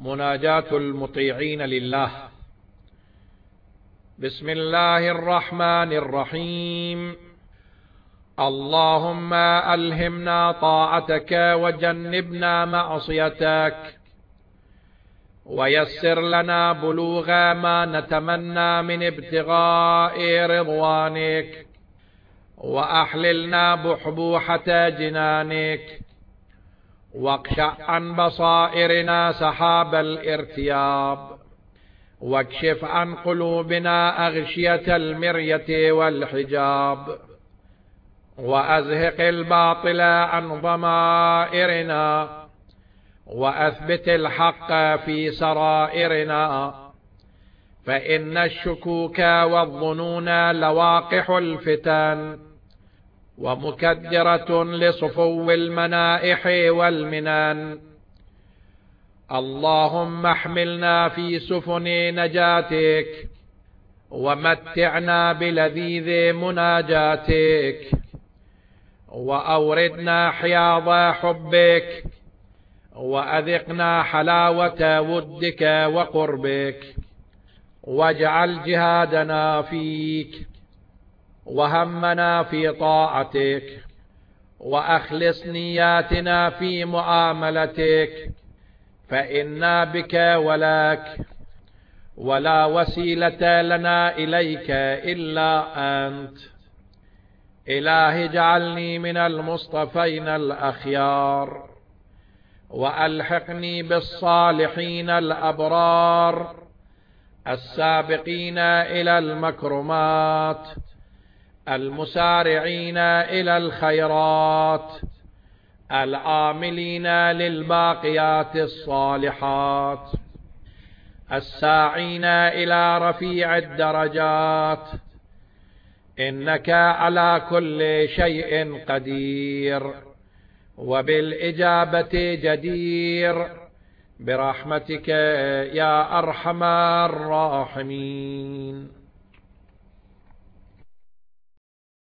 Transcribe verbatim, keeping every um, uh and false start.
مناجاة المطيعين لله. بسم الله الرحمن الرحيم. اللهم ألهمنا طاعتك وجنبنا معصيتك، ويسر لنا بلوغ ما نتمنى من ابتغاء رضوانك، وأحللنا بحبوحة جنانك، واقشع عن بصائرنا سحاب الارتياب، واكشف عن قلوبنا أغشية المرية والحجاب، وأزهق الباطل عن ضمائرنا، وأثبت الحق في سرائرنا، فإن الشكوك والظنون لواقح الفتن، ومكدرة لصفو المنائح والمنن. اللهم احملنا في سفن نجاتك، ومتعنا بلذيذ مناجاتك، وأوردنا حياض حبك، وأذقنا حلاوة ودك وقربك، واجعل جهادنا فيك، وهمنا في طاعتك، وأخلص نياتنا في معاملتك، فإنا بك ولك، ولا وسيلة لنا إليك إلا أنت. إلهي اجعلني من المصطفين الأخيار، وألحقني بالصالحين الأبرار السابقين إلى المكرمات، المسارعين إلى الخيرات، العاملين للباقيات الصالحات، الساعين إلى رفيع الدرجات، إنك على كل شيء قدير، وبالإجابة جدير، برحمتك يا أرحم الراحمين.